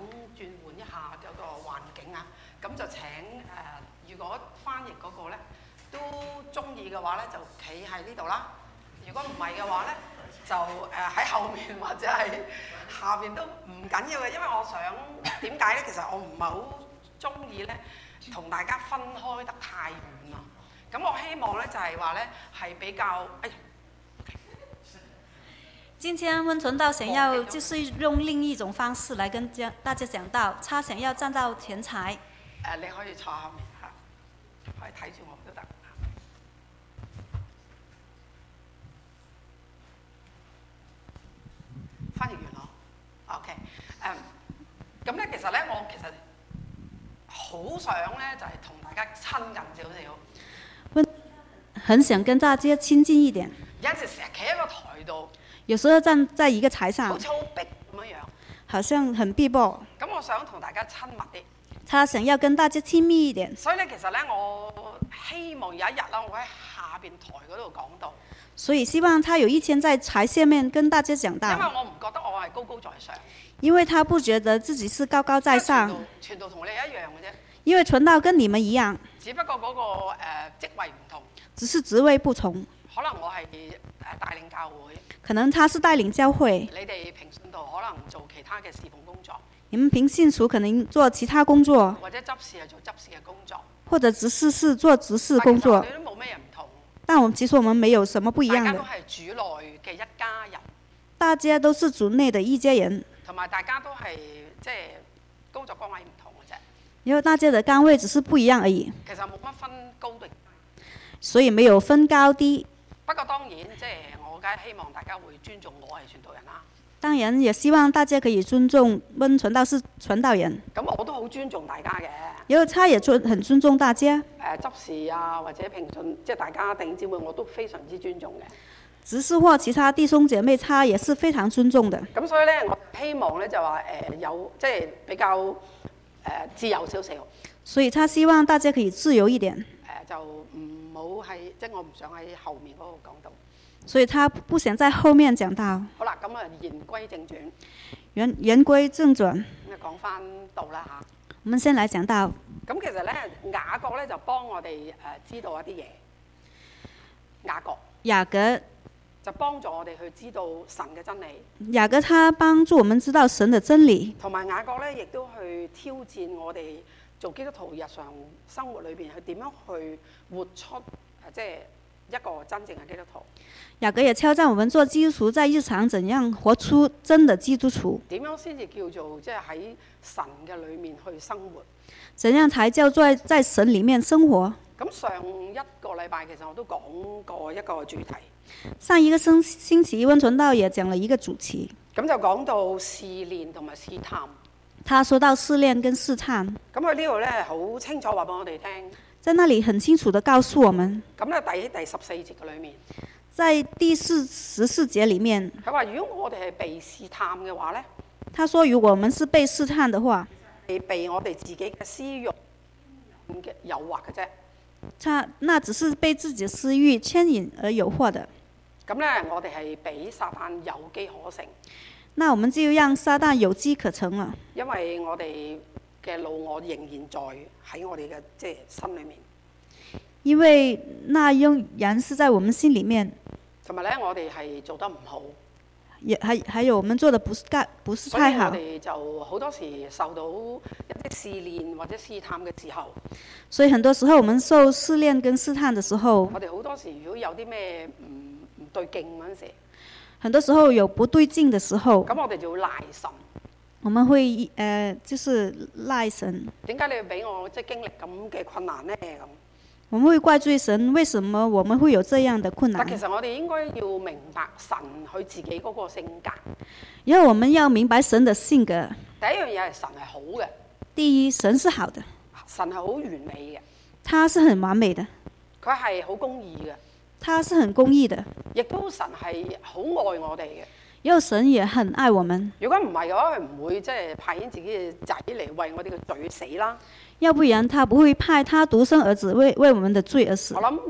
轉換一下嗰個環境啊，咁就請如果翻譯嗰個咧都中意嘅話咧，就企喺呢度啦。如果唔係嘅話咧，就喺後面或者係下邊都唔緊要嘅，因為我想點解咧？其實我唔係好中意咧同大家分開得太遠啊。咁我希望咧就係話咧係比較今天温傳道想要就是用另一種方式來跟大家講道，他想要站到前台。 你可以坐後面嚇，可以睇住我都得。翻譯完咯 ，OK，咁咧其實咧我其實好想咧就係同大家親近少少。 很想跟大家親近一點。 有陣時成日企喺個台度， 有時候站在一個台上， 好似好逼咁樣， 好像很逼迫。 咁我想同大家親密啲。 他想要跟大家親密一點。 所以咧，其實咧，我希望有一日啦，我喺下邊台嗰度講道。 所以希望他有一天在台下面跟大家講道。 因為我唔覺得我係高高在上。 因為他不覺得自己是高高在上。 傳道同你一樣嘅啫。 因為傳道跟你們一樣。 只不過嗰個職位唔同。 只是職位不同。 可能我係帶領教會。 可能他是帶領教會。 你哋平信徒可能做其他嘅侍奉工作。 你們平信徒可能做其他工作。 或者執事係做執事嘅工作。 或者執事是做執事工作。 但係都冇咩唔同。 但其實我們沒有什麼不一樣的。 大家都係主內嘅一家人。 大家都是主內的一家人。 同埋大家都係即係工作崗位唔同嘅啫。 因為大家的崗位只是不一樣而已。 其實冇乜分高低。 所以沒有分高低。 不過當然即係我梗係希望大家會尊重我係傳道人啦。 當然也希望大家可以尊重温傳道是傳道人。 咁我都好尊重大家嘅。 因為他也很尊重大家。 執事啊或者平信，即係大家弟兄姊妹我都非常之尊重嘅。 執事或其他弟兄姐妹，他也是非常尊重的。 咁所以咧，我希望咧就話有即係比較自由少少。 所以他希望大家可以自由一點。 就唔好係即係我唔想喺後面嗰度講到。 所以他不想在後面講到。 好啦，咁言歸正傳。 言歸正傳。 咁講翻道啦嚇。 我們先來講道。 咁其實咧，雅各咧就幫我哋知道一啲嘢。 雅各就幫助我哋去知道神嘅真理。 雅各他幫助我們知道神的真理。 同埋雅各咧，亦都去挑戰我哋做基督徒日常生活裏邊，去點樣去活出即係一個真正嘅基督徒。 雅各也挑戰我們做基督徒在日常怎樣活出真的基督徒。 點樣先至叫做即係喺神嘅裏面去生活？ 怎樣才叫做在神裡面生活？ 咁上一個禮拜其實我都講過一個主題。 上一個星期温傳道也講了一個主題。 咁就講到試煉同埋試探。 他說到試煉跟試探。 咁佢呢度咧好清楚話俾我哋聽。 在那裡很清楚地告訴我們。 咁咧第14節嘅裏面。 在第14節裡面。 佢話如果我哋係被試探嘅話咧。 他說如果我們是被試探的話。 係被我哋自己嘅私慾嘅誘惑嘅啫。 那只是被自己的私慾牽引而誘惑的。 咁咧，我哋係俾撒旦有機可乘。 那我們就讓撒旦有機可乘了。 因為我哋嘅老我仍然喺我哋嘅即係心裡面。 因為那仍然是在我們心裡面。 同埋咧，我哋係做得唔好。 還有我們做得不是太好。 所以我哋就好多時受到一啲試煉或者試探嘅時候。 所以很多時候我們受試煉跟試探的時候。 我哋好多時如果有啲咩唔對勁嗰陣時。 很多時候有不對勁的時候。 咁我哋就要賴神。 我們會就是賴神。 點解你要俾我即係經歷咁嘅困難呢？咁。 我們會怪罪神，為什麼我們會有這樣的困難？ 但其實我哋應該要明白神佢自己嗰個性格。 因為我們要明白神的性格。 第一樣嘢係神係好嘅。 第一，神是好的。 神係好完美嘅。 他是很完美的。 佢係好公義嘅。 他是很公義的。 亦都神係好愛我哋嘅。 因為神也很愛我們。 如果唔係嘅話，佢唔會即係派遣自己嘅仔嚟為我哋嘅罪死啦。 要不然他不會派他獨生兒子為我們的罪而死。 我諗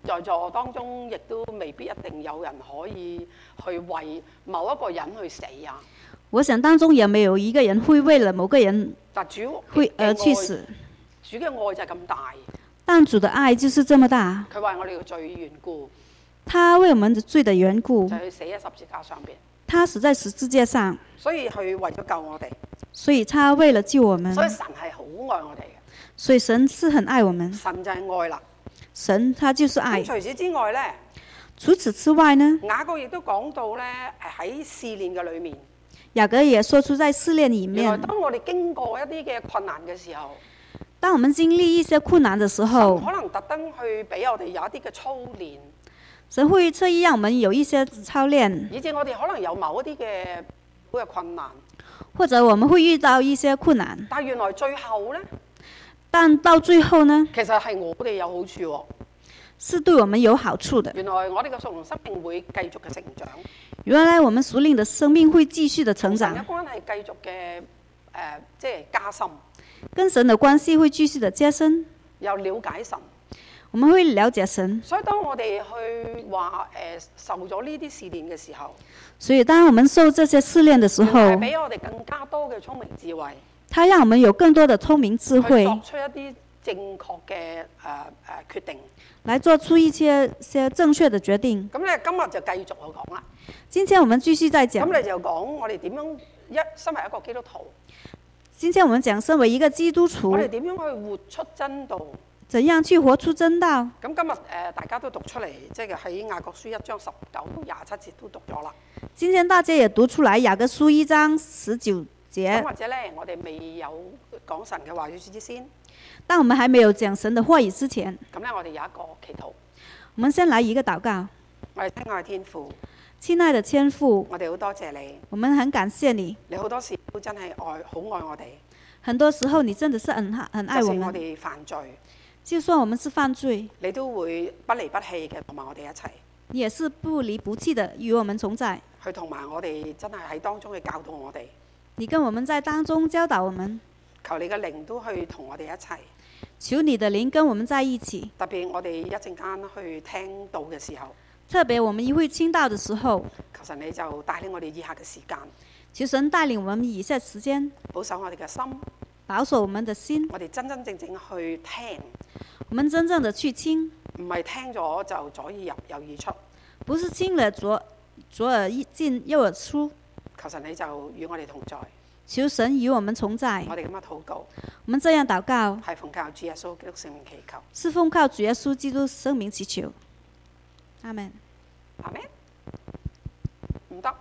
在座當中亦都未必一定有人可以去為某一個人去死啊！ 我想當中也沒有一個人會為了某個人但主會嘅去死， 主嘅愛就係咁大。 但主的愛就是這麼大。 佢為我哋嘅罪緣故， 他為我們的罪的緣故， 就去死喺十字架上邊。 他死在十字架上， 所以佢為咗救我哋， 所以他為了救我們， 所以神係好愛我哋嘅。 所以神是很愛我們， 神就係愛啦。 神他就是愛。 咁除此之外呢， 除此之外呢， 雅各亦都講到呢，喺試煉嘅裏面， 雅各也說出在試煉裡原來面， 當我哋經過一啲嘅困難嘅時候， 當我們經歷一些困難的時候， 可能特登去俾我哋有一啲嘅操練， 神會特意讓我們有一些操練， 以致我哋可能有某一啲嘅好嘅困難， 或者我們會遇到一些困難， 但係原來最後呢， 但到最後呢， 其實係我哋有好處喎。 是對我們有好處的。 原來我哋嘅屬靈生命會繼續嘅成長， 原來我們屬靈的生命會繼續的成長， 同神嘅關係繼續嘅即係加深， 跟神的關係會繼續的加深， 又了解神。 我們會了解神。 所以當我哋去話受咗呢啲試煉嘅時候， 所以當我們受這些試煉的時候， 係俾我哋更加多嘅聰明智慧， 他讓我們有更多的聰明智慧， 去作出一啲正確嘅決定。 來做出一些正確的決定。 咁咧今日就繼續去講啦。 今天我們繼續再講。 咁你就講我哋點樣身為一個基督徒， 今天我們講身為一個基督徒， 我哋點樣去活出真道？ 怎樣去活出真道？ 咁今日大家都讀出嚟，即係喺雅各書1章19到27節都讀咗啦。 今天大家也讀出來雅各書1章19節。 咁或者咧，我哋未有講神嘅話語之先。 當我們還沒有講神的話語之前， 咁咧我哋有一個祈禱。 我們先來一個禱告。 我哋親愛嘅天父， 親愛的天父， 我哋好多謝你。 我們很感謝你。 你好多時都真係好愛我哋。 很多時候你真的是很愛我們。 就算我哋犯罪， 就算我們是犯罪， 你都會不離不棄嘅同埋我哋一齊。 你也是不離不棄的與我們同在。 去同埋我哋真係喺當中去教導我哋。 你跟我們在當中教導我們。 求你嘅靈都去同我哋一齊。 求你的靈跟我們在一起。 特別我哋一陣間去聽道嘅時候， 特別我們一會聽到的時候， 求神你就帶領我哋以下嘅時間， 求神帶領我們以下時間， 保守我哋嘅心， 保守我們的心， 我哋真真正正去聽， 我們真正的去聽， 唔係聽咗就左耳入右耳出， 不是聽了左耳進右耳出。 求神你就與我哋同在， 求神與我們同在。 我哋咁樣禱告， 我們這樣禱告， 係奉靠主耶穌基督聖名祈求， 是奉靠主耶穌基督聖名祈求。阿門。 阿門。唔得，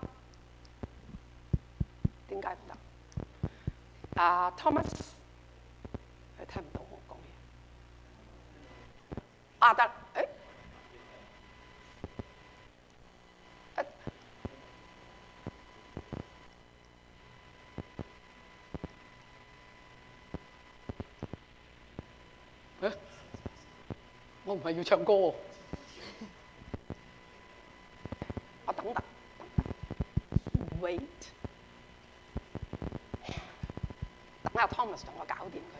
點解唔得？Thomas， 你聽唔到我講嘢。得，我唔係要唱歌喎，我等等 ，wait， 等下 Thomas 同我搞掂佢，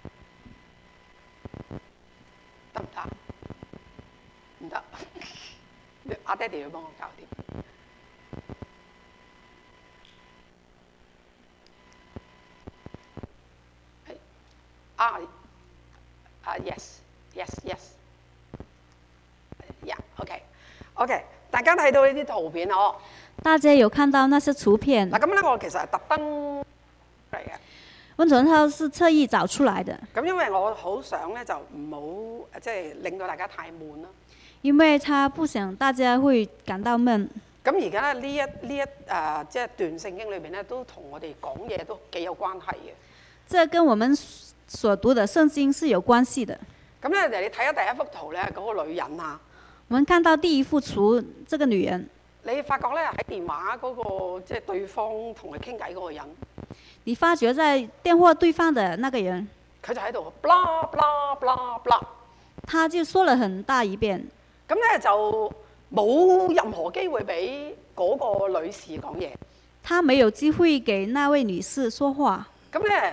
得唔得？唔得，阿爹哋要幫我搞掂。yes，OK，大家睇到呢啲圖片哦。 大家有看到那些圖片？ 嗱，咁咧我其實係特登嚟嘅。 溫傳浩是特意找出來的。 咁因為我好想咧就唔好即係令到大家太悶啦。 因為他不想大家會感到悶。 咁而家呢一即係段聖經裏邊咧，都同我哋講嘢都幾有關係嘅。 這跟我們所讀的聖經是有關係的。 咁咧，你睇下第一幅圖咧，嗰個女人啊， 我們看到第一幅圖，這個女人， 你發覺咧喺電話嗰個即係對方同佢傾偈嗰個人， 你發覺在電話對方的那個人， 佢就喺度 blah blah blah blah， 他就說了很大一遍。 咁咧就冇任何機會俾嗰個女士講嘢。 他沒有機會給那位女士說話。 咁咧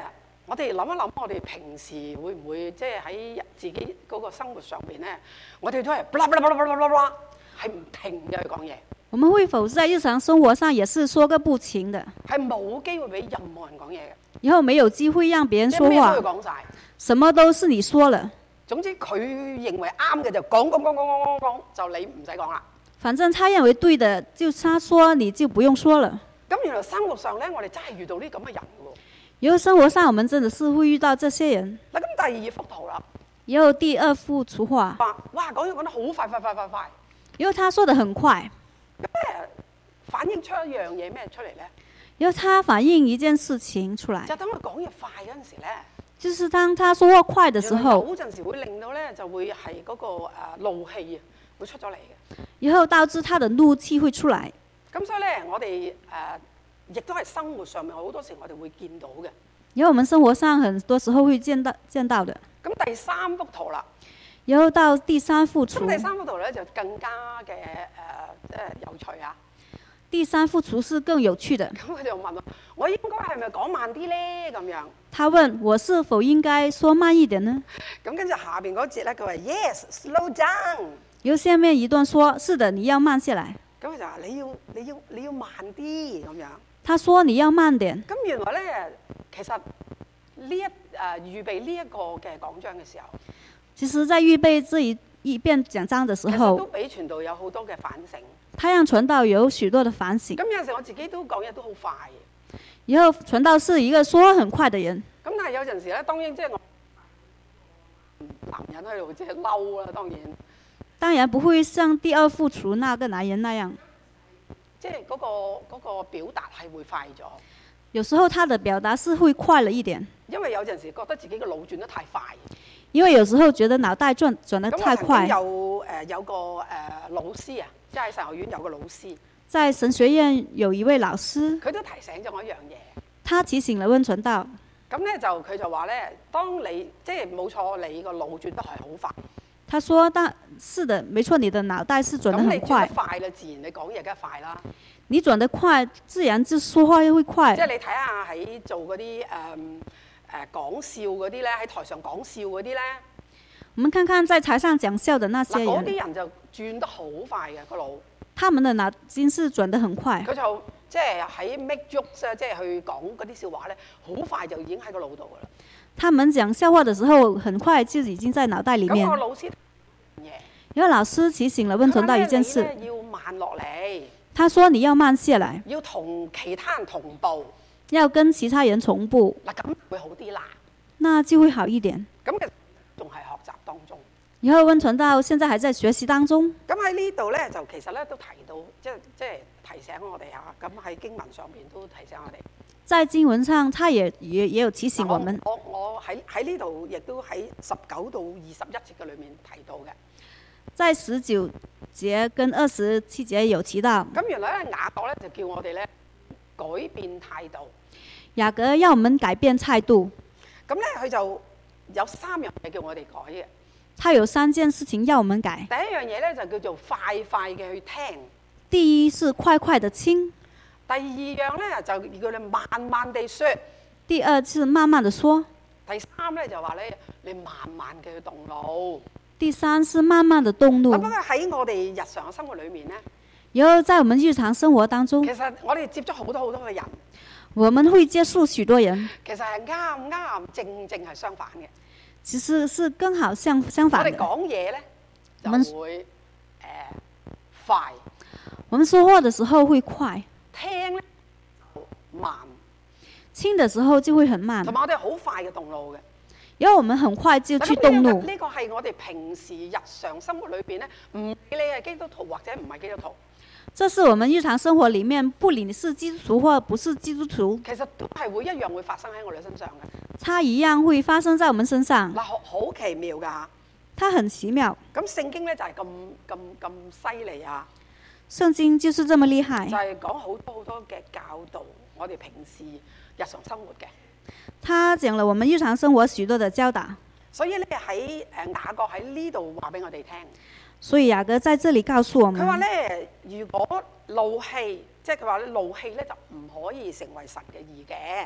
我哋諗一諗，我哋平時會唔會即係喺自己嗰個生活上邊咧，我哋都係係唔停嘅去講嘢， 我們會否在日常生活上也是說個不停的？ 係冇機會俾任何人講嘢嘅， 以後沒有機會讓別人說話即係咩都要，講晒。 什麼都是你說了。 總之佢認為啱嘅就講，就你唔使講啦。 反正他認為對的，就他說你就不用說了。 咁原來生活上咧，我哋真係遇到呢咁嘅人喎。 以後生活上我們真的是會遇到這些人。 嗱，咁第二幅圖啦， 以後第二幅圖畫， 哇，講得好快。 以後他說得很快， 反映出一樣嘢咩出嚟咧？ 以後他反映一件事情出來， 就等佢講嘢快嗰陣時咧， 就是當他說話快的時候， 有陣時會令到咧就會係嗰個怒氣啊會出咗嚟嘅。 以後導致他的怒氣會出來。 咁所以咧，我哋亦都係生活上面好多時我哋會見到嘅。 以後我們生活上很多時候會見到的。 咁第三幅圖啦， 以後到第三幅圖。 咁第三幅圖咧就更加嘅有趣啊！ 第三幅圖是更有趣的。 咁佢就問我應該係咪講慢啲咧？咁樣。 他問我是否應該說慢一點呢？ 咁跟住下邊嗰節咧，佢話 Yes, slow down。 由下面一段說：是的，你要慢下來。 咁佢就話你要慢啲咁樣。 他說你要慢點。 咁原來咧，其實預備呢一個嘅講章嘅時候， 其實在預備這一篇講章的時候， 其實都俾傳道有好多嘅反省。 他讓傳道有許多的反省。 咁有陣時我自己都講嘢都好快嘅。 以後傳道是一個說很快的人。 咁但係有陣時咧，當然即係我男人喺度即係嬲啦，當然不會像第二幅圖那個男人那樣， 即係嗰個表達係會快咗。 有時候他的表達是會快了一點， 因為有陣時覺得自己個腦轉得太快。 因為有時候覺得腦袋轉得太快。 有個老師啊，即係神學院有個老師， 在神學院有一位老師， 佢都提醒咗我一樣嘢。 他提醒了溫傳道。 咁咧佢就話咧，當你即係冇錯，你個腦轉得係好快。 他說：是的，沒錯，你的腦袋是轉得很快。 咁你轉得快啦，自然你講嘢梗係快啦。 你轉得快，自然就說話會快。 即係你睇下喺做嗰啲講笑嗰啲咧，喺台上講笑嗰啲咧。 我們看看在台上講笑的那些人。 嗰啲人就轉得好快嘅個腦。 他們的腦筋是轉得很快。 佢就即係喺 make jokes 即係去講嗰啲笑話咧，好快就已經喺個腦度噶啦。 他們講笑話的時候，很快就已經在腦袋裡面。 咁個老師有個老師提醒了溫傳道一件事。 要慢落嚟。 他說你要慢下來。 要同其他人同步。 要跟其他人同步。 嗱，咁會好啲啦。 那就會好一點。 咁嘅仲係學習當中。 以後溫傳道現在還在學習當中。 咁喺呢度咧，就其實咧都提到，即係提醒我哋啊。咁喺經文上邊都提醒我哋。 在經文上，他也有提醒我們。 我喺呢度亦都喺19到21節嘅裏面提到嘅。 在19節跟27節有提到。 咁原來咧雅各咧就叫我哋咧改變態度。 雅各要我們改變態度。 咁咧佢就有3樣嘢叫我哋改嘅。 他有3件事情要我們改。 第一樣嘢咧就叫做快快嘅去聽。 第一是快快的聽。 第二樣咧就叫你慢慢地說。 第二是慢慢的說。 第三咧就話咧你慢慢嘅去動腦。 第三是慢慢的動怒。 不過喺我哋日常嘅生活裏面咧， 以後在我們日常生活當中， 其實我哋接觸好多嘅人， 我們會接觸許多人。 其實係啱正係相反嘅。 其實是剛好相反的。 我哋講嘢咧就會快。 我們說話的時候會快。 聽咧慢。 聽的時候就會很慢。 同埋我哋好快嘅動怒嘅。 因為我們很快就去動怒。 呢個係我哋平時日常生活裏邊咧，唔理你係基督徒或者唔係基督徒。 這是我們日常生活裡面，不理你是基督徒或不是基督徒， 其實都係會一樣會發生喺我哋身上嘅。 它一樣會發生在我們身上。 嗱，好奇妙㗎。 它很奇妙。 咁聖經咧就係咁犀利啊！ 聖經就是這麼厲害。 就係講好多嘅教導，我哋平時日常生活嘅。 他講了我們日常生活許多的教導。 所以咧喺雅各喺呢度話俾我哋聽。 所以雅各在這裡告訴我們。 佢話咧，如果怒氣，即係佢話咧怒氣咧就唔可以成為神嘅義嘅。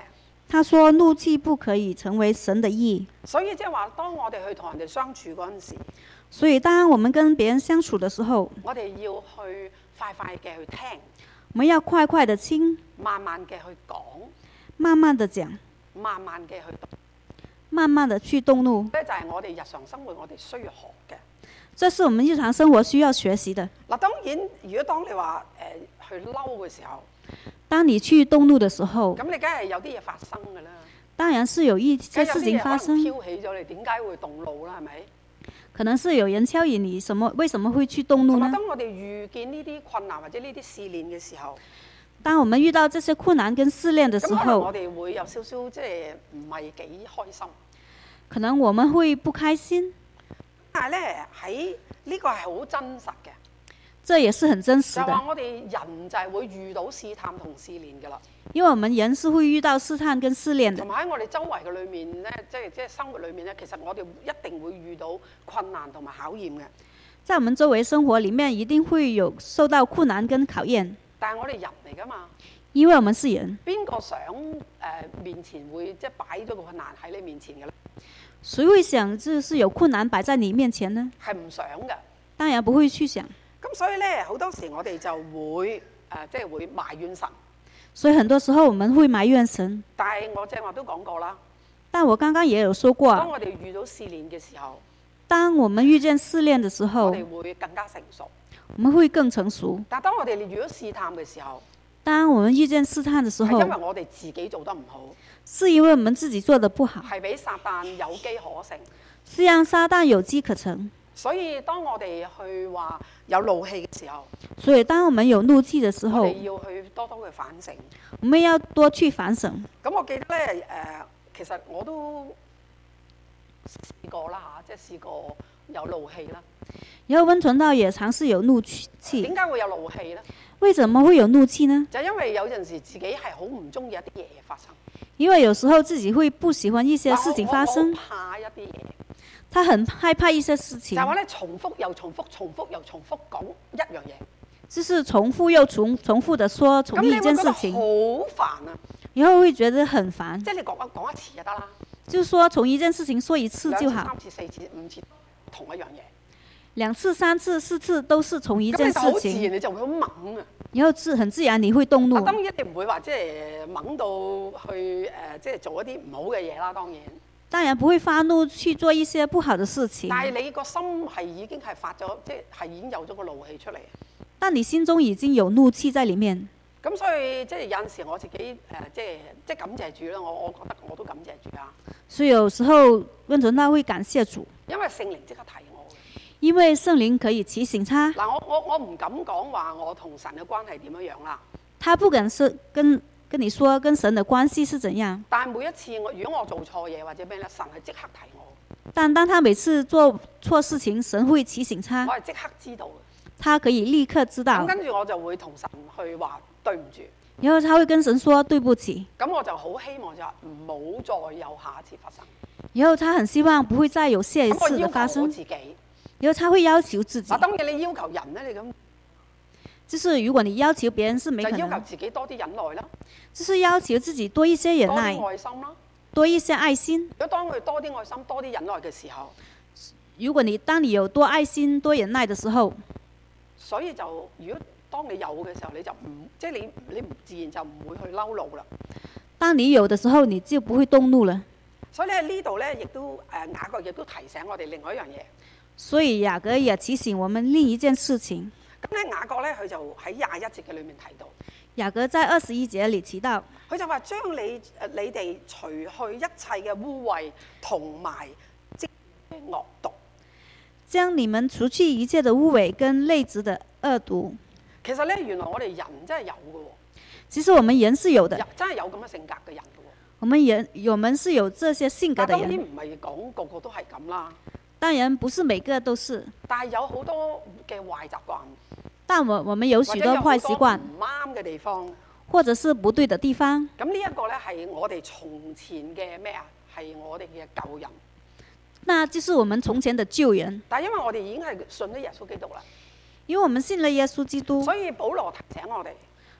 他說怒氣不可以成為神的義。 所以即係話，當我哋去同人哋相處嗰陣時， 所以當我們跟別人相處的時候， 我哋要去快快嘅去聽， 我們要快快的聽， 慢慢嘅去講， 慢慢的講， 慢慢嘅去讀。 慢慢的去動怒。 呢就係我哋日常生活我哋需要學嘅。 這是我們日常生活需要學習的。 嗱，當然，如果當你話去嬲嘅時候， 當你去動怒的時候， 咁你梗係有啲嘢發生㗎啦。 當然是有一些事情發生。 有啲嘢可能飄起咗你，點解會動怒啦？係咪？ 可能是有人挑引你，為什麼會去動怒呢？ 當我哋遇見呢啲困難或者呢啲試煉嘅時候， 當我們遇到這些困難跟試煉的時候， 我哋會有少少即係唔係幾開心。 可能我們會不開心。 但係咧，喺呢個係好真實嘅。 這也是很真實的。 就話我哋人就係會遇到試探同試煉㗎啦。 因為我們人是會遇到試探跟試煉的。 同埋喺我哋周圍嘅裏面咧，即係生活裏面咧，其實我哋一定會遇到困難同埋考驗嘅。 在我們周圍生活裡面，一定會有受到困難跟考驗。 但係我哋人嚟㗎嘛。 因為我們是人。 邊個想面前會即係擺咗個困難喺你面前嘅咧？ 誰會想就是有困難擺在你面前呢？ 係唔想嘅。 當然不會去想。 咁所以咧，好多時我哋就會即係會埋怨神。 所以很多時候我們會埋怨神。 但係我正話都講過啦。 但我剛剛也有說過。 當我哋遇到試煉嘅時候， 當我們遇見試煉的時候， 我哋會更加成熟。 我們會更成熟。 但係當我哋遇到試探嘅時候， 當我們遇見試探的時候， 係因為我哋自己做得唔好。 是因為我們自己做得不好。 係俾撒旦有機可乘。 是讓撒旦有機可乘。 所以當我哋去話有怒氣嘅時候， 所以當我們有怒氣嘅時候， 我哋要去多多去反省。 我們要多去反省。 咁我記得咧，其實我都試過啦嚇，即係試過有怒氣啦。 然後溫傳道也嘗試有怒氣。 點解會有怒氣咧？ 為什麼會有怒氣呢？ 就因為有陣時自己係好唔中意一啲嘢發生。 因為有時候自己會不喜歡一些事情發生。 我怕一啲嘢。 他很害怕一些事情。 就係話咧，重複又重複，重複又重複講一樣嘢。 就是重複又重複的說同一件事情。 好煩啊！ 然後會覺得很煩。 即係你講一次就得啦。 就說從一件事情說一次就好。 2次、3次、4次、5次同一樣嘢。 2次、3次、4次都是同一件事情。 咁你就好自然，你就會好猛啊！ 然後很自然你會動怒。 當然一定唔會話即係猛到去即係做一啲唔好嘅嘢啦，當然。 當然不會發怒去做一些不好的事情。 但係你個心係已經係發咗，即係已經有咗個怒氣出嚟。 但你心中已經有怒氣在裡面。 咁所以即係有陣時我自己即係感謝主啦，我覺得我都感謝主啊。 所以有時候溫傳道會感謝主。 因為聖靈即刻提我。 因為聖靈可以提醒他。 嗱，我唔敢講話我同神嘅關係點樣樣啦。 他不敢是跟你說跟神的關係是怎樣。 但係每一次如果我做錯嘢或者咩咧，神係即刻提我。 但當他每次做錯事情，神會提醒他。 我係即刻知道。 他可以立刻知道。 咁跟住我就會同神去話對唔住。 然後他會跟神說對不起。 咁我就好希望就話唔好再有下一次發生。 然後他很希望不會再有下一次的發生。 我自己。 然後他會要求自己。 當然你要求人咧，你咁。 就是如果你要求別人是沒可能。 就要求自己多啲忍耐啦。 就是要求自己多一些忍耐。 多啲愛心啦。 多一些愛心。 如果當佢多啲愛心、多啲忍耐嘅時候， 如果當你有多愛心、多忍耐嘅時候， 所以就如果當你有嘅時候，你就唔即係你自然就唔會去嬲怒啦。 當你有嘅時候，你就不會動怒了。 所以喺呢度咧，亦都雅各亦都提醒我哋另外一樣嘢。 所以雅各也提醒我們另一件事情。 咁咧雅各咧，佢就喺21節嘅裏面提到。 雅各在21節裏提到， 佢就話將你哋除去一切嘅污穢同埋即惡毒， 將你們除去一切的污穢跟劣質的惡毒。 其實咧，原來我哋人真係有嘅。 其實我們人是有的， 真係有咁嘅性格嘅人嘅。 我們是有這些性格嘅人。 當然唔係講個個都係咁啦。 當然不是每個都是。 但係有好多嘅壞習慣。 但我們有許多壞習慣， 唔啱嘅地方， 或者是不對的地方。 咁呢一個咧係我哋從前嘅咩啊？係我哋嘅舊人。 那就是我們從前的舊人。 但係因為我哋已經係信咗耶穌基督啦， 因為我們信了耶穌基督， 所以保羅提醒我哋。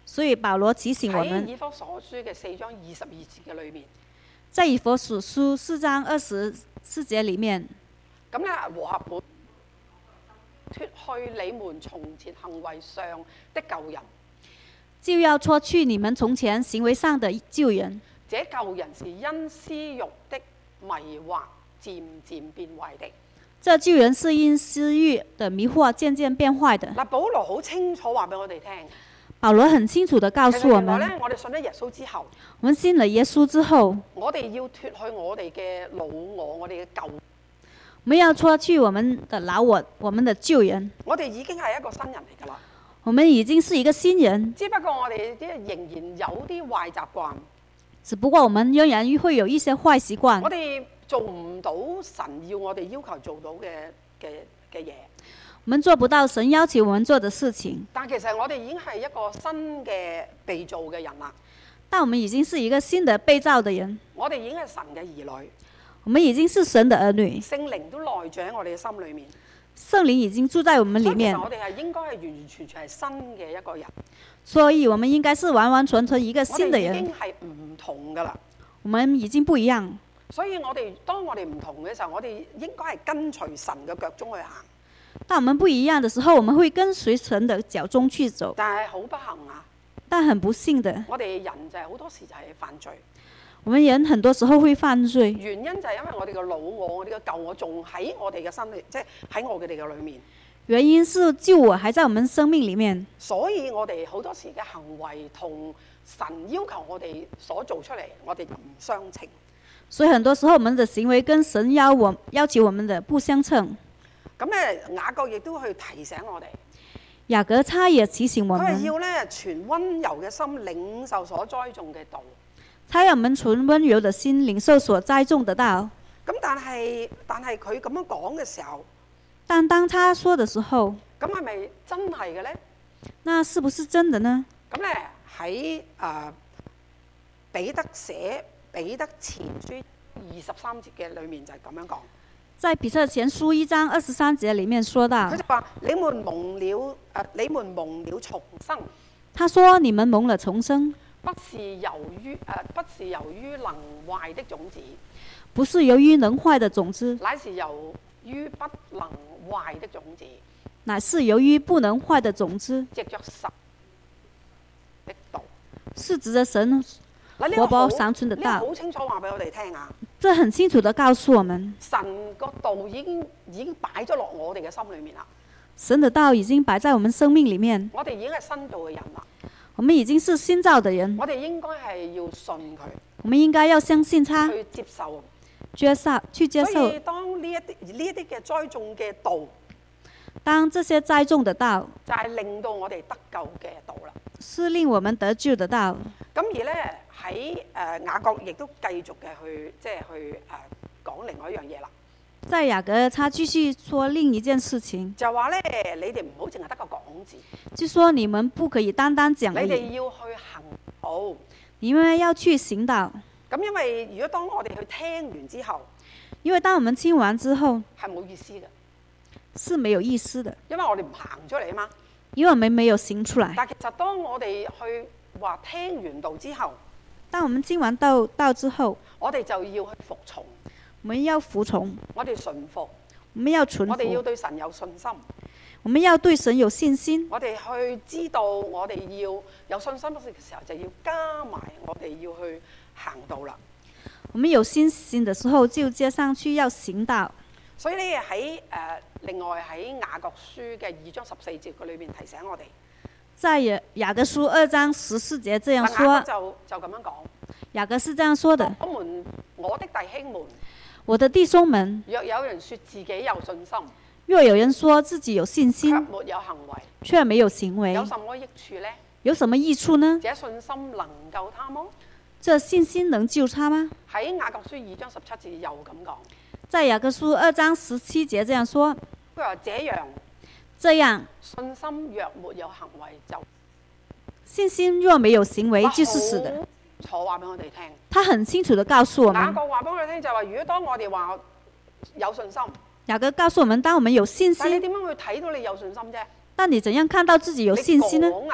所以保羅提醒我喺們， 以弗所書嘅4章22節嘅裏面， 在以弗所書4章24節裡面， 咁咧和合本脱去你們從前行為上的舊人， 就要脱去你們從前行為上的舊人。 這舊人是因私欲的迷惑漸漸變壞的。 這舊人是因私欲的迷惑漸漸變壞的。 嗱，保羅好清楚話俾我哋聽。 保羅很清楚地告訴我們， 原來咧，我哋信咗耶穌之後， 我們信了耶穌之後， 我哋要脱去我哋嘅老我，我哋嘅舊。 我們要脱去我們的老我，我們的舊人。 我哋已經係一個新人嚟㗎啦。 我們已經是一個新人， 只不過我哋仍然有啲壞習慣。 只不過我們仍然會有一些壞習慣。 我哋做唔到神要我哋要求做到嘅嘢。 我們做不到神要求我們做的事情。 但其實我哋已經係一個新嘅被造嘅人啦。 但我們已經是一個新的被造的人。 我哋已經係神嘅兒女。 我們已經是神的兒女。 聖靈都內住喺我哋嘅心裏面。 聖靈已經住在我們裡面。 所以其實我哋係應該係完完全全係新嘅一個人。 所以我們應該是完完全全一個新的人。 我哋已經係唔同㗎啦。 我們已經不一樣。 所以當我哋唔同嘅時候，我哋應該係跟隨神嘅腳蹤去行。 當我們不一樣的時候，我們會跟隨神的腳蹤去走。 但係好不幸啊！ 但很不幸的， 我哋人就係好多時就係犯罪。 我們人很多時候會犯罪， 原因就係因為我哋嘅老我、我哋嘅舊我仲喺我哋嘅心裏，即係喺我哋嘅裏面。 原因是舊我還在我們生命裡面， 所以我哋好多時嘅行為同神要求我哋所做出嚟，我哋就唔相稱。 所以很多時候我們的行為跟神要求我們的不相稱。 咁咧，雅各亦都去提醒我哋。 雅各他也提醒我們， 佢係要咧存温柔嘅心領受所栽種嘅道。 他要我們存温柔的心領受所栽種的道。 咁但係佢咁樣講嘅時候， 但當他說的時候， 咁係咪真係嘅咧？ 那是不是真的呢？ 咁咧喺彼得寫彼得前書23節嘅裏面就係咁樣講。 在彼得前書1章23節裡面說到， 佢就話：你們蒙了重生。 他說：你們蒙了重生， 不是由於能壞的種子， 不是由於能壞的種子， 乃是由於不能壞的種子。 乃是由於不能壞的種子， 藉着神的道， 是指着神活潑長存的道。 好清楚話俾我哋聽啊！ 這很清楚地告訴我們， 神個道已經擺咗落我哋嘅心裏面啦。 神的道已經擺在我們生命裡面。 我哋已經係新造嘅人啦。 我們已經是新造的人。 我哋應該係要信佢。 我們應該要相信他， 去接受。 去接受。 所以當呢一啲嘅栽種嘅道， 當這些栽種的道， 就係令到我哋得救嘅道啦。 是令我們得救的道。 咁而咧喺雅各亦都繼續嘅去講另外一樣嘢啦。 在雅各，他繼續說另一件事情， 就話咧，你哋唔好淨係得個講字， 就說你們不可以單單講， 你哋要去行道， 你們要去行道。 咁因為如果當我哋去聽完之後， 因為當我們聽完之後係冇意思嘅， 是沒有意思的， 因為我哋唔行出嚟啊嘛。 因為我們沒有行出來。 但其實當我哋去話聽完道之後， 當我們聽完道之後， 我哋就要去服從。 我們要服從， 我哋順服， 我們要順服， 我哋要對神有信心， 我們要對神有信心。 我哋去知道我哋要有信心嘅時候，就要加埋我哋要去行道啦。 我們有信心的時候，就接上去要行道。 所以咧喺另外喺雅各書嘅2章14節嘅裏面提醒我哋， 在雅各書2章14節這樣說， 雅各就咁樣講， 雅各是這樣說的： 我的弟兄們， 我的弟兄們， 若有人說自己有信心， 若有人說自己有信心， 卻沒有行為， 卻沒有行為， 有什麼益處呢？ 有什麼益處呢？ 這信心能救他麼？ 這信心能救他嗎？ 喺雅各書2章17節又咁講， 在雅各書2章17節這樣說， 佢話這樣信心若沒有行為就信心若沒有行為就是死的。 錯話俾我哋聽， 他很清楚地告訴我們。 雅各話俾我哋聽就係話，如果當我哋話有信心， 雅各告訴我們，當我們有信心， 但你點樣去睇到你有信心啫？ 但你怎樣看到自己有信心呢？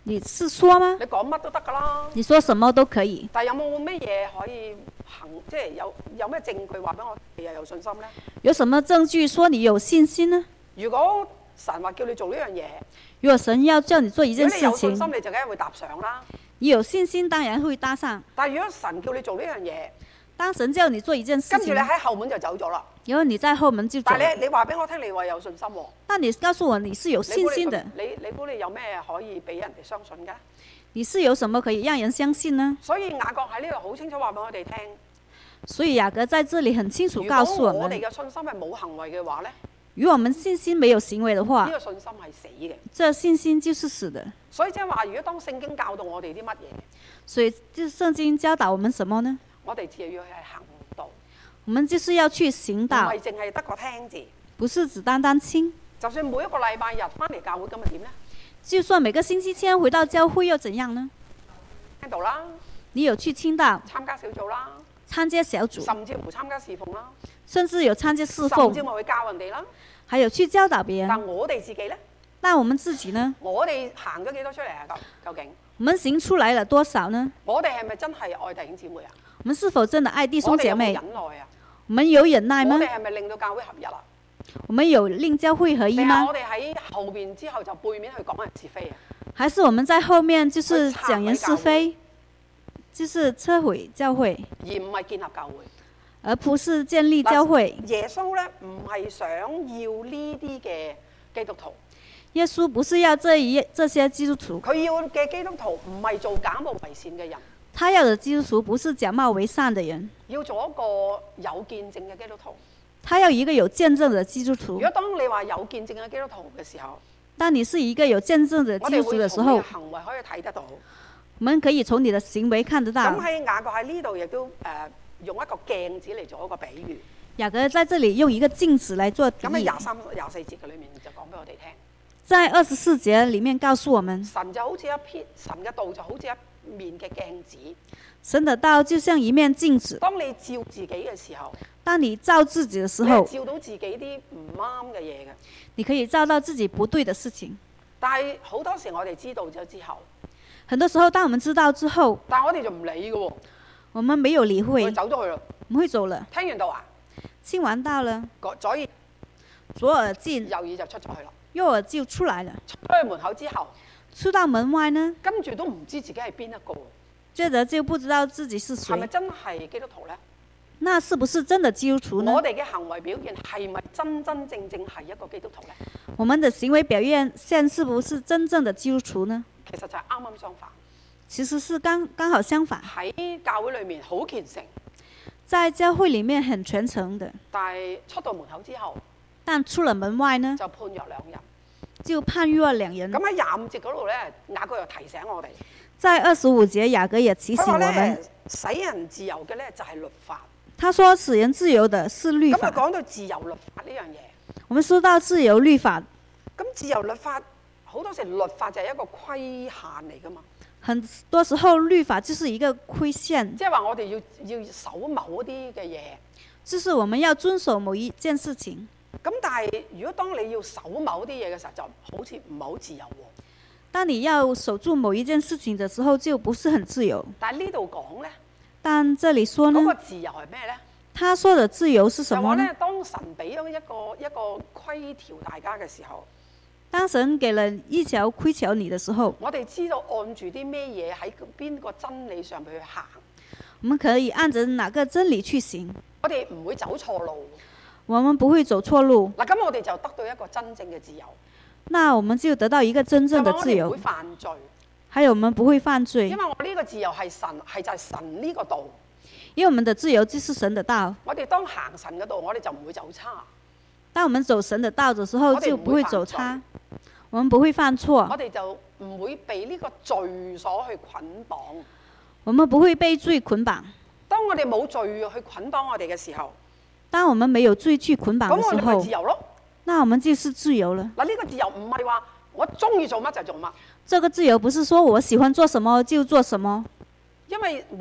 你是說嗎？ 你講乜都得㗎啦。 你說什麼都可以。 但係有冇咩嘢可以即係有咩證據話俾我哋又有信心咧？ 有什麼證據說你有信心呢？ 如果神話叫你做呢樣嘢， 如果神要叫你做一件如果你有事情， 信心，你就梗係會搭上啦。 你有信心當然會搭上。 但係如果神叫你做呢樣嘢， 當神叫你做一件事情， 跟住你喺後門就走咗啦。 然後你在後門就走了。 但係你話俾我聽，你話有信心喎。 但你告訴我你是有信心的， 你估你有咩可以俾人哋相信嘅？ 你是有什麼可以讓人相信呢？ 所以雅各喺呢度好清楚話俾我哋聽。 所以雅各在這裡很清楚告訴我們， 如果我哋嘅信心係冇行為嘅話咧， 如果我們信心沒有行為的話， 呢個信心係死嘅。 這信心就是死的。 所以即係話，如果當聖經教導我哋啲乜嘢， 所以就聖經教導我們什麼呢？ 我哋就要去行道。 我們就是要去行道， 唔係淨係得個聽字。 不是只單單聽。 就算每一個禮拜日翻嚟教會，咁咪點咧？ 就算每個星期天回到教會又怎樣呢？ 聽道啦， 你有去聽道， 參加小組啦， 參加小組， 甚至乎參加侍奉啦， 甚至有參加侍甚奉， 至乎去教人哋啦。 還有去教導別人。 但我哋自己咧， 那我們自己呢？ 我哋行咗幾多出嚟啊？究竟我們行出來了多少呢？ 我哋係咪真係愛弟兄姊妹啊？ 我們是否真的愛弟兄姐妹？ 我哋有冇忍耐啊？ 我們有忍耐嗎？ 我哋係咪令到教會合一啊？ 我們有令教會合一嗎？ 我哋喺後邊之後就背面去講人是非啊？ 還是我們在後面就是講人是非，就是摧毀教會， 而唔係建立教會， 而不是建立教會？ 耶穌咧唔係想要呢啲嘅基督徒。 耶穌不是要這些基督徒， 佢要嘅基督徒唔係做假冒為善嘅人。 他要的基督徒不是假冒為善的人， 要做一個有見證嘅基督徒。 他要一個有見證的基督徒。 如果當你話有見證嘅基督徒嘅時候， 當你是一個有見證的基督徒的時候， 我哋會從你嘅行為可以睇得到。 我們可以從你的行為看得到。 咁喺雅各喺呢度亦都用一個鏡子嚟做一個比喻。 雅各在這裡用一個鏡子來做比喻。 咁喺23、24節嘅裏面就講俾我哋聽。 在24節裡面告訴我們， 神就好似神嘅道就好似一面嘅鏡子。 神的道就像一面鏡子。 當你照自己嘅時候， 當你照自己的時候， 你照到自己啲唔啱嘅嘢嘅。 你可以照到自己不對的事情。 但係好多時我哋知道咗之後， 很多時候當我們知道之後， 但係我哋就唔理嘅喎。 我們沒有理會， 我哋走咗去啦。 我們會走了。 聽完道啊， 聽完道了，左耳進， 右耳就出咗去啦。 右耳就出來了。 出去門口之後， 出到門外呢， 跟住都唔知自己係邊一個。 接着就不知道自己是誰。 係咪真係基督徒呢？ 那是不是真的基督徒呢？ 我哋嘅行為表現係咪真真正正係一個基督徒呢？ 我們的行為表現是不是真正的基督徒呢？ 其實就係啱啱相反。 其實是剛好相反。 喺教會裏面好虔誠， 在教會裡面很虔誠的， 但係出到門口之後， 但出了門外呢， 就判若兩人。 就判若兩人。 咁喺25節嗰度呢，雅各又提醒我哋。 在25節，雅各也提醒我們， 使人自由嘅呢就係律法。 他說使人自由的是律法。 咁講到自由律法呢樣嘢， 我們說到自由律法， 咁自由律法好多時律法就係一個規限嚟㗎嘛。 很多時候律法就是一個規限， 即係話我哋要守某啲嘅嘢， 就是我們要遵守某一件事情。 咁但係如果當你要守某啲嘢嘅時候，就好似唔係好自由喎。 當你要守住某一件事情的時候，就不是很自由。 但係呢度講呢， 但這裡說呢， 嗰個自由係咩呢？ 他說的自由是什麼呢？ 就話呢，當神俾咗一個規條大家嘅時候， 當神給了一條規條你的時候， 我哋知道按住啲咩嘢喺邊個真理上去行， 我們可以按着哪個真理去行， 我哋唔會走錯路。 我們不會走錯路。 嗱，咁我哋就得到一個真正嘅自由。 那我們就得到一個真正的自由。 我哋唔會犯罪， 還有我們不會犯罪， 因為我呢個自由係就係神呢個道。 因為我們的自由就是神的道。 我哋當行神嘅道，我哋就唔會走差。 當我們走神的道的時候，就不會走差，我們不會犯錯。 我哋就唔會被呢個罪所去捆綁。 我們不會被罪捆綁。 當我哋冇罪去捆綁我哋嘅時候， 當我們沒有罪去捆綁的時咁我哋咪候， 自由咯。 那我們就是自由了。 嗱，呢個自由唔係話我中意做乜就做乜。 這個自由不是說我喜歡做什麼就做什麼， 因為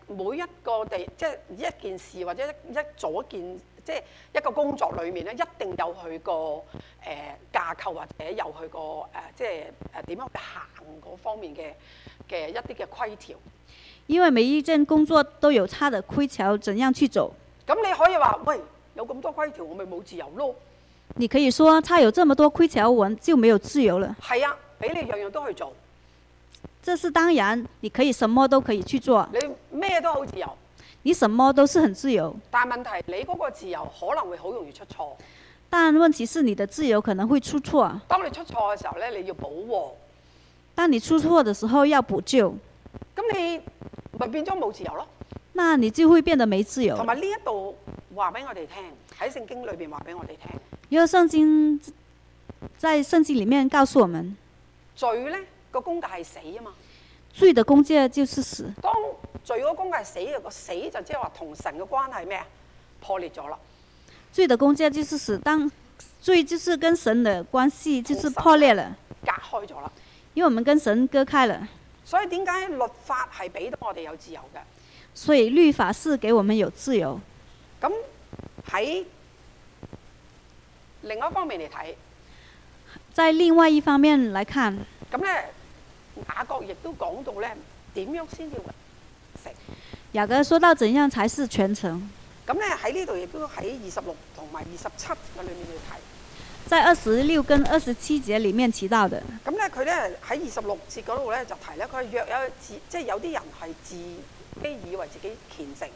每一個即係一件事或者一做一件即係一個工作裏面咧，一定有佢個架構或者有佢個即係點樣去行嗰方面嘅一啲嘅規條。 因為每一件工作都有它的規條，怎樣去走。 咁你可以話喂，有咁多規條，我咪冇自由咯。 你可以說，它有這麼多規條，我就沒有自由了。 係啊，俾你樣樣都去做。 這是當然，你可以什麼都可以去做。 你咩都好自由。 你什麼都是很自由。 但係問題，你嗰個自由可能會好容易出錯。 但問題是，你的自由可能會出錯。 當你出錯嘅時候咧，你要補鑊。 當你出錯嘅時候要補救。 咁你咪變咗冇自由咯。 那你就會變得沒自由。 同埋呢一度話俾我哋聽，喺聖經裏邊話俾我哋聽。 因為聖經在聖經裡面告訴我們， 罪咧個工價係死啊嘛。 罪的工價就是死。 當罪嗰個工價係死嘅，個死就即係話同神嘅關係咩啊？破裂咗啦。 罪的工價就是死，當罪就是跟神的關係就是破裂了， 隔開咗啦。 因為我們跟神割開了。 所以點解律法係俾到我哋有自由嘅？ 所以律法是給我們有自由。 咁喺另外一方面嚟睇， 在另外一方面來看， 咁咧雅各亦都講到咧點樣先至成。 雅各說到怎樣才是全成。 咁咧喺呢度亦都喺26同埋27嘅裏面去睇。 在26跟27節裡面提到的。 咁咧佢咧喺26節嗰度咧就提咧，佢若有即係有啲人係自己以為自己虔誠。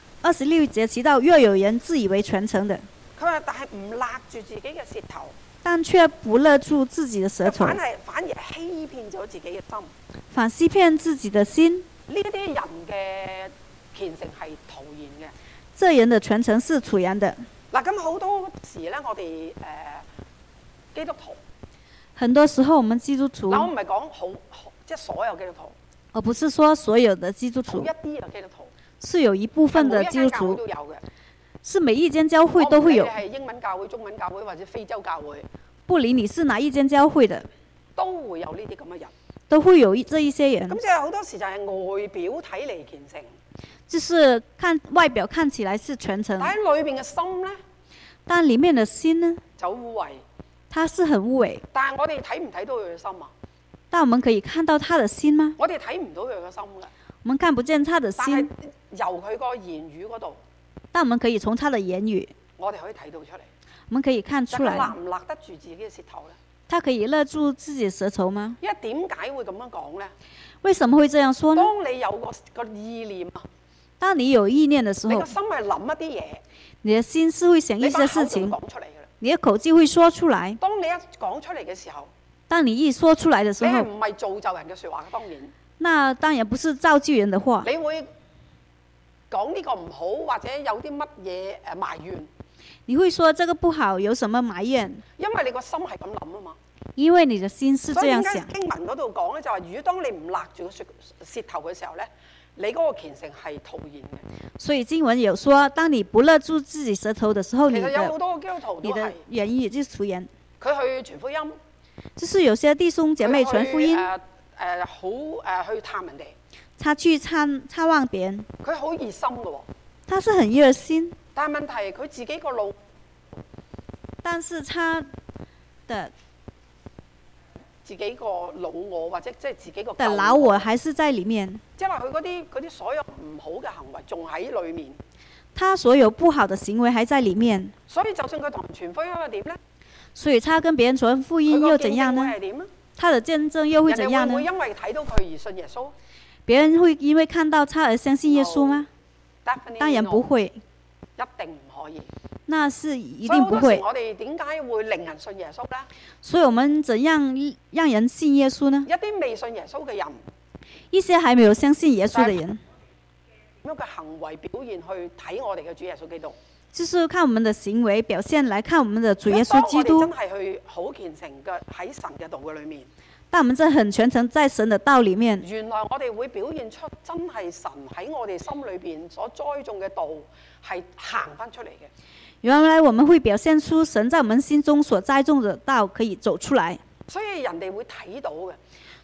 26節提到，若有人自以為全成的。 佢話但係唔勒住自己嘅舌頭。 但卻不勒住自己的舌頭。 反而欺騙咗自己嘅心。 反欺騙自己的心。 呢啲人嘅虔誠係徒然嘅。 這人的全程是徒然的。 嗱，咁好多時咧，我哋基督徒， 很多時候我們基督徒， 我唔係講好即係所有基督徒， 我不是說所有的基督徒， 一啲嘅基督徒， 是有一部分的基督徒都有嘅， 是每一間教會都會有。 係英文教會、中文教會或者非洲教會， 不理你是哪一間教會的， 都會有呢啲咁嘅人， 都會有這一些人。 咁即係好多時就係外表睇嚟虔誠， 就是看外表看起來是全程， 但喺裏面嘅心咧， 但裡面的心呢， 就污穢。 它是很污穢。 但係我哋睇唔睇到佢嘅心啊？ 但我們可以看到他的心嗎？ 我哋睇唔到佢嘅心嘅。 我們看不見他的心。 但係由佢個言語嗰度， 但我們可以從他的言語， 我哋可以睇到出嚟。 我們可以看出來。 勒唔勒得住自己嘅舌頭咧？ 他可以勒住自己的舌頭嗎？ 因為點解會咁樣講咧？ 為什麼會這樣說呢？ 當你有個意念啊， 當你有意念的時候， 你個心係諗一啲嘢， 你的心是會想一些事情， 講出嚟嘅。 你的口就會說出來。 當你一講出嚟嘅時候， 當你一說出來的時候， 你係唔係造就人嘅説話嘅？當然， 那當然不是造就人的話。 你會講呢個唔好，或者有啲乜嘢埋怨。 你會說這個不好，有什麼埋怨？ 因為你個心係咁諗啊嘛。 因為你的心是這樣想。 所以點解經文嗰度講咧，就話如果當你唔勒住個舌頭嘅時候咧，你嗰個虔誠係徒然嘅。 所以經文有說，當你不勒住自己舌頭的時候， 其實有好多基督徒你的言語就是徒然。 佢去傳福音， 就是有些弟兄姐妹傳福音， 去探人哋， 他去探望別人， 佢好熱心嘅喎。 他是很熱心， 但係問題佢自己個腦， 但是他的自己個老我或者即係自己個的老我還是在裡面， 即係話佢嗰啲所有唔好嘅行為仲喺裡面， 他所有不好的行為還在裡面。 所以就算佢同人傳福音又點咧？ 所以他跟別人傳福音又怎樣呢？他的見證又會怎樣呢？ 人哋會唔會因為睇到佢而信耶穌？ 別人會因為看到他而相信耶穌嗎？當然不會， 一定唔可以。 那是一定不會。 我哋點解會令人信耶穌呢？ 所以我們怎樣讓人信耶穌呢？ 一啲未信耶穌嘅人， 一些還沒有相信耶穌的人， 咁樣嘅行為表現去睇我哋嘅主耶穌基督。 就是看我們的行為表現來看我們的主耶穌基督。 真係去好虔誠嘅喺神嘅道嘅裏面。 但我們真很全誠在神的道裡面。 原來我哋會表現出真係神喺我哋心裏邊所栽種嘅道係行翻出嚟嘅。 原來我們會表現出神在我們心中所栽種的道可以走出來。 所以人哋會睇到嘅。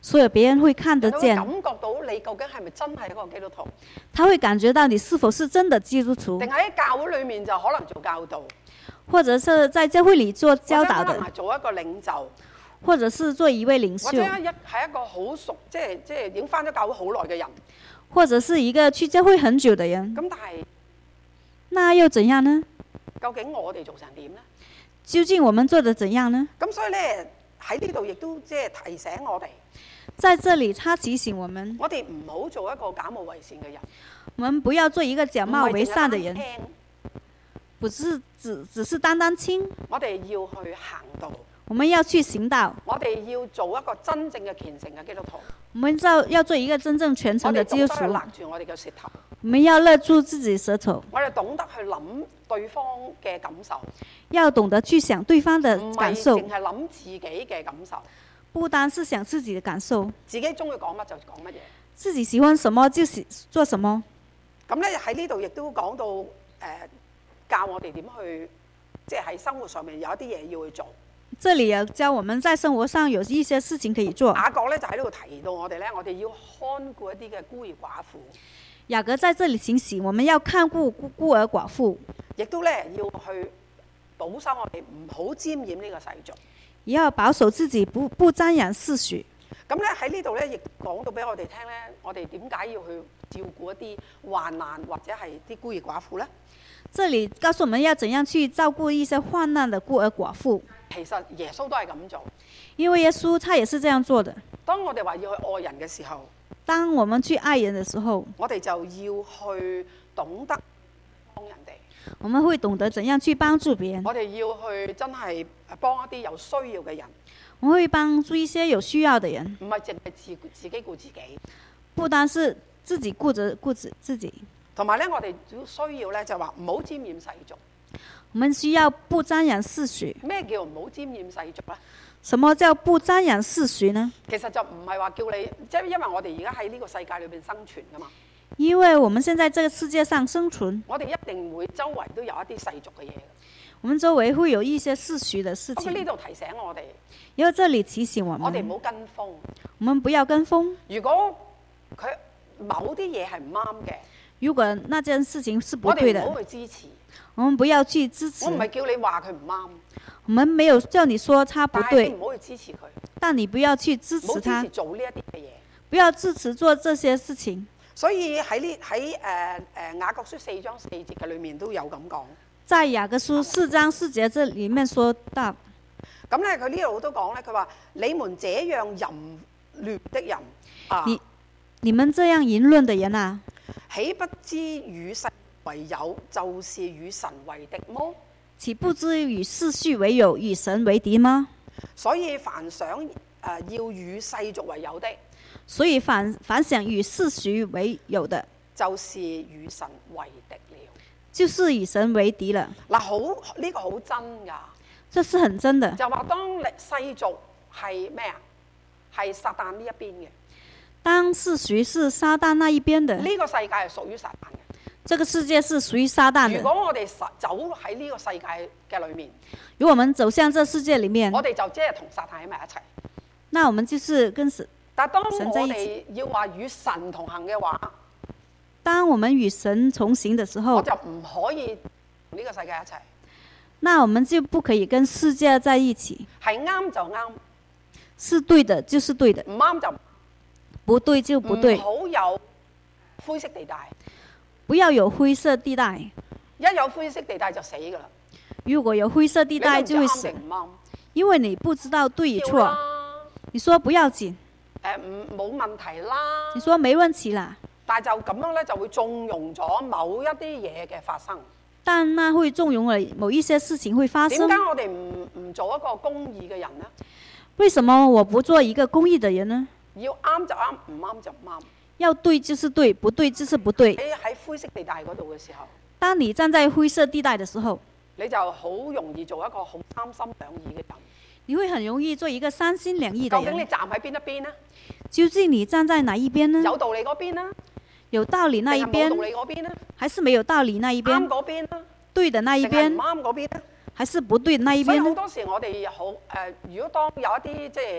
所有別人會看得見， 人會感覺到你究竟係咪真係一個基督徒， 他會感覺到你是否是真的基督徒， 定係喺教會裏面就可能做教導， 或者是在教會裏做教導的或者可能，係做一個領袖， 或者是做一位領袖， 或者係一個好熟，即係已經返咗教會好耐嘅人。 或者是一個去教會很久的人， 咁但係那又怎樣呢？ 究竟我哋做成點呢？ 究竟我們做得怎樣呢？ 咁所以咧喺呢度亦都即係提醒我哋， 在這裡他提醒我們， 我哋唔好做一個假冒為善嘅人， 我們不要做一個假冒為善的人唔係淨係單聽， 不是只是單單聽， 我哋要去行道， 我們要去行道， 我哋要做一個真正嘅虔誠嘅基督徒， 我們要做一個真正虔誠我哋的基督徒， 懂得去勒住我哋嘅舌頭， 我們要勒住自己舌頭， 我哋懂得去諗對方嘅感受， 要懂得去想對方的唔係感受， 淨係諗自己嘅感受， 不單是想自己的感受， 自己中意講乜就講乜嘢。 自己喜歡什麼就做什麼。 咁咧喺呢度亦都講到教我哋點去，即係喺生活上面有一啲嘢要去做。 這裡也教我們在生活上有一些事情可以做。 雅各咧就喺呢度提到我哋咧，我哋要看顧一啲嘅孤兒寡婦， 雅各在這裡提醒我們要看顧孤兒寡婦， 亦都咧要去保守我哋唔好沾染呢個世俗。 也要保守自己不沾染世俗。 咁咧喺呢度咧亦講到俾我哋聽咧，我哋點解要去照顧一啲患難或者係啲孤兒寡婦咧？ 這裡告訴我們要怎樣去照顧一些患難的孤兒寡婦。 其實耶穌都係咁做。 因為耶穌他也是這樣做的。 當我哋話要去愛人嘅時候， 當我們去愛人的時候， 我哋就要去懂得幫人哋。 我們會懂得怎樣去幫助別人。 我哋要去真係幫一啲有需要嘅人， 我們會幫助一些有需要的人， 唔係淨係自己顧自己。 不單是自己顧自己。 同埋咧，我哋需要咧就話唔好沾染世俗。 我們需要不沾染世俗。 咩叫唔好沾染世俗咧？ 什麼叫不沾染世俗呢？ 其實就唔係話叫你，即係因為我哋而家喺呢個世界裏邊生存噶嘛。 因為我們現在這個世界上生存， 我哋一定會周圍都有一啲世俗嘅嘢。 我們周圍會有一些世俗的事情。 不過呢度提醒我哋， 因為這裡提醒我們， 我哋唔好跟風。 我們不要跟風。 如果佢某啲嘢係唔啱嘅， 如果那件事情是不對的， 我哋唔好去支持。 我們不要去支持。 我唔係叫你話佢唔啱， 我們沒有叫你說他不對， 但係你唔好去支持佢， 但你不要去支持他， 唔好支持做呢一啲嘅嘢， 不要支持做這些事情。 所以喺雅各書4章4節嘅裏面都有咁講。 在雅各書4章4節這裡面說到， 咁咧佢呢度都講咧，佢話你們這樣淫亂的人啊， 你們這樣淫亂的人啊， 豈不知與世為友，就是與神為敵麼？ 豈不知與世俗為友，與神為敵嗎？ 所以凡想要與世俗為友的， 所以凡想與世俗為友的， 就是與神為敵了。 就是與神為敵了。 嗱，好呢個好真㗎。 這是很真的。 就話當世俗係咩啊？係撒旦呢一邊嘅。 當世俗是撒旦那一邊的。 呢個世界係屬於撒旦嘅。 這個世界是屬於撒旦的。 如果我哋走喺呢個世界嘅裏面， 如果我們走向這世界裡面， 我哋就即係同撒旦喺埋一齊。 那我們就是跟神。 但係當我哋要話與神同行嘅話， 當我們與神同行的時候， 我就唔可以同呢個世界一齊。 那我們就不可以跟世界在一起。 係啱就啱， 是對的就是對的， 唔啱就不對就不對。 唔好有灰色地帶。 不要有灰色地帶。 一有灰色地帶就死㗎啦。 如果有灰色地帶就會死，因為你不知道對與錯。你說不要緊， 冇問題啦。 你說沒問題啦。 但係就咁樣咧，就會縱容咗某一啲嘢嘅發生。 但那會縱容了某一些事情會發生。 點解我哋唔做一個公義嘅人呢？ 為什麼我不做一個公義的人呢？ 要啱就啱，唔啱就唔啱。 要對就是對，不對就是不對。 喺灰色地帶嗰度嘅時候， 當你站在灰色地帶的時候， 你就好容易做一個好三心兩意嘅人。 你會很容易做一個三心兩意的人。 究竟你站喺邊一邊呢？ 究竟你站在哪一邊呢？ 有道理嗰邊呢？ 有道理那一邊， 冇道理嗰邊呢？ 還是沒有道理那一邊？ 啱嗰邊呢？ 對的那一邊， 唔啱嗰邊呢？ 還是不對的那一邊呢？ 所以好多時我哋如果當有一啲即係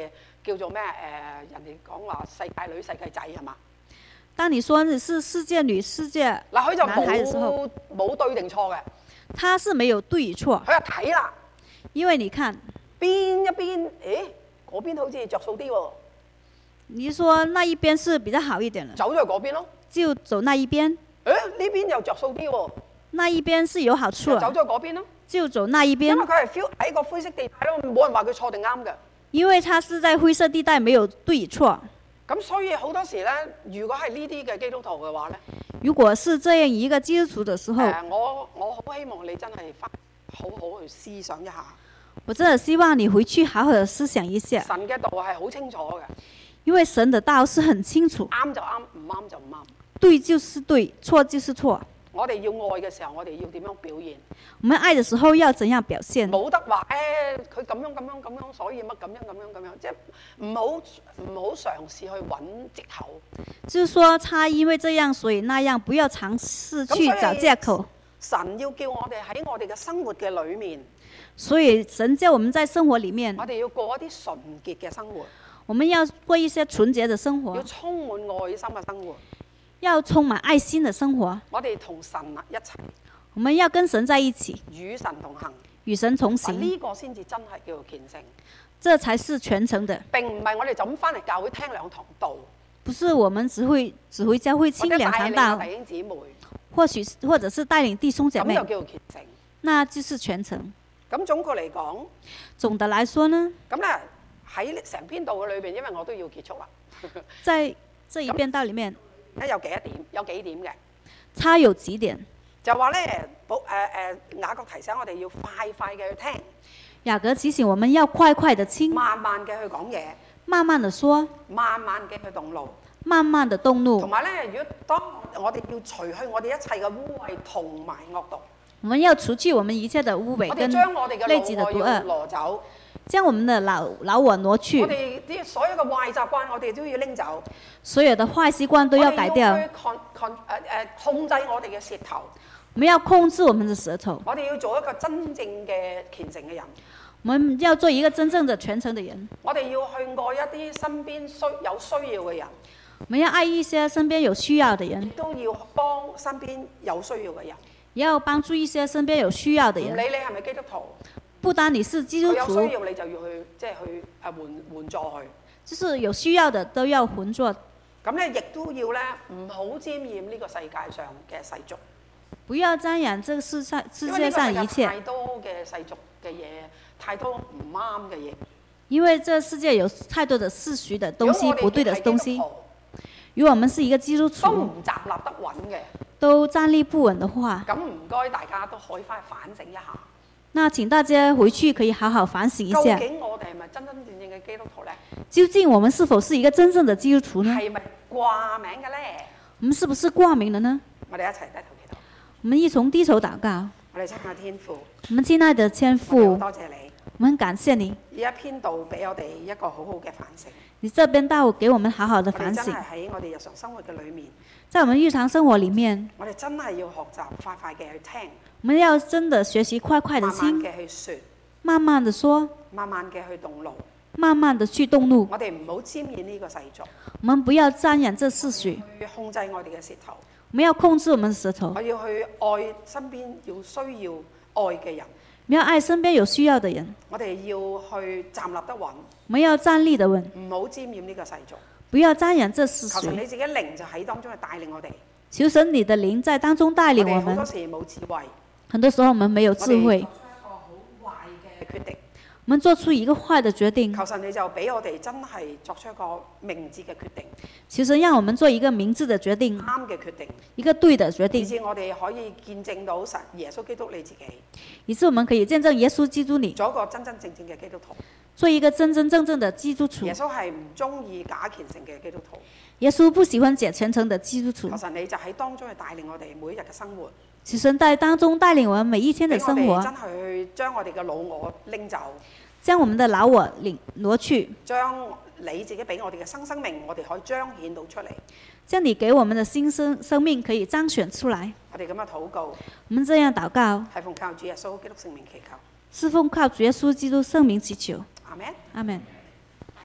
叫做咩人哋講話世界女世界仔係嘛？ 當你說你是世界女世界嗱，佢就男孩的時候， 冇對定錯嘅， 他是沒有對與錯， 佢就睇啦， 因為你看邊一邊，嗰邊好似着數啲喎， 你說那一邊是比較好一點的， 走咗去嗰邊咯。 就走那一邊， 呢邊又着數啲喎， 那一邊是有好處就走的， 咗去嗰邊咯。 就走那一因為邊， 佢係 feel 喺個灰色地帶咯，冇人話佢錯定啱嘅。 因為他是在灰色地帶，沒有對與錯。 咁所以好多時咧，如果係呢啲嘅基督徒嘅話咧， 如果是這樣一個基督徒的時候， 我好希望你真係好好去思想一下。 我真的希望你回去好好的思想一下， 神嘅道係好清楚嘅， 因為神的道是很清楚， 啱就啱，唔啱就唔啱。 對就是對，錯就是錯。 我哋要愛嘅時候，我哋要點樣表現？ 我們愛的時候要怎樣表現？ 冇得話佢咁樣，所以乜咁樣，即係唔好嘗試去揾藉口。 就是說他因為這樣所以那樣，不要嘗試去找借口。 神要叫我哋喺我哋嘅生活嘅裏面， 所以神叫我們在生活裡面， 我哋要過一啲純潔嘅生活， 我們要過一些純潔的生活要，充滿愛心嘅生活。 要充滿愛心的生活。 我哋同神一齊， 我們要跟神在一起， 與神同行， 與神同行， 呢個先至真係叫做虔誠。 這才是全程的。 並唔係我哋就咁翻嚟教會聽兩堂道， 不是我們只回教會聽兩堂道， 弟兄姊妹， 或者是帶領弟兄姐妹， 咁就叫做虔誠。 那就是全程。 咁總括嚟講， 總的來說呢， 咁咧喺成篇道嘅裏邊，因為我都要結束啦。 在這一篇道裡面， 有幾點嘅， 它有幾點， 就話咧，雅各提醒我哋要快快嘅去聽， 雅各提醒我們要快快的聽， 慢慢嘅去講嘢， 慢慢的說， 慢慢嘅去動怒， 慢慢的動怒。 同埋咧，如果當我哋要除去我哋一切嘅污穢同埋惡毒， 我們要除去我們一切的污穢跟累積的毒惡， 攞走， 將我們的老我挪去， 我哋啲所有嘅壞習慣，我哋都要拎走， 所有的壞習慣都要改掉。 我哋要去控制我哋嘅舌頭， 我們要控制我們的舌頭。 我哋要做一個真正嘅虔誠嘅人。 我們要做一個真正的全誠的人。 我哋要去愛一啲身邊有需要嘅人。 我們要愛一些身邊有需要的人， 都要幫身邊有需要嘅人， 也要幫助一些身邊有需要的人。 唔理你係咪基督徒， 不單你是基督徒， 有需要你就要去援助佢。 就是有需要的都要援助。 咁咧，亦都要咧唔好沾染呢個世界上嘅世俗。 不要沾染這個世界上一切。 太多嘅世俗嘅嘢，太多唔啱嘅嘢。 因為這世界有太多的世俗的東西，不對的東西。如果我們是一個基督徒， 都唔站立得穩嘅， 都站立不穩的話， 咁唔該大家都可以翻去反省一下。 那請大家回去可以好好反省一下。 究竟我哋係咪真真正正嘅基督徒呢？ 究竟我們是否是一個真正的基督徒呢？ 係咪掛名嘅呢？ 我們是不是掛名了呢？ 我哋一齊低頭祈禱。 我們一同低頭禱告。 我哋親愛的天父， 我們親愛的天父， 多謝你。 我們很感謝你。 呢一篇道俾我哋一個好好嘅反省。 你這邊道給我們好好的反省。 我哋真係喺我哋日常生活嘅裏面， 在我們日常生活裡面， 我哋真係要學習快快嘅去聽， 我們要真的學習快快的聽， 慢慢嘅去説， 慢慢的說， 慢慢嘅去動怒， 慢慢的去動怒。 我哋唔好沾染呢個世俗， 我們不要沾染這世俗， 去控制我哋嘅舌頭。 我們要控制我們的舌頭。 我要去愛身邊要需要愛嘅人， 我們要愛身邊有需要的人。 我哋要去站立得穩， 我們要站立得穩， 唔好沾染呢個世俗。 不要沾染這世俗。 求神你自己靈就喺當中去帶領我哋。 求神你的靈在當中帶領我們。 好多時冇智慧， 很多時候我們沒有智慧， 我哋作出一個好壞嘅決定。 我們做出一個壞的決定。 求神你就俾我哋真係作出一個明智嘅決定。 求神讓我們做一個明智的決定， 啱嘅決定， 一個對的決以定， 致我哋可以見證到神耶穌基督你自己， 以致我們可以見證耶穌基督你， 做一個真真正正嘅基督徒。 做一個真真正正的基督徒。 耶穌係唔中意假虔誠嘅基督徒。 耶穌不喜歡假虔誠的基督徒。 求神你就喺當中去帶領我哋每一日嘅生活。 求神在當中帶領我們每一天的生活。 俾我哋真係去將我哋嘅老我拎走， 將我們的老我挪去， 將你自己俾我哋嘅新生命，我哋可以彰顯到出嚟。 將你給我們的新生命可以彰顯出來。 我哋咁樣禱告， 我們這樣禱告， 係奉靠主耶穌基督聖名祈求。 是奉靠主耶穌基督聖名祈求。 阿們。 阿們。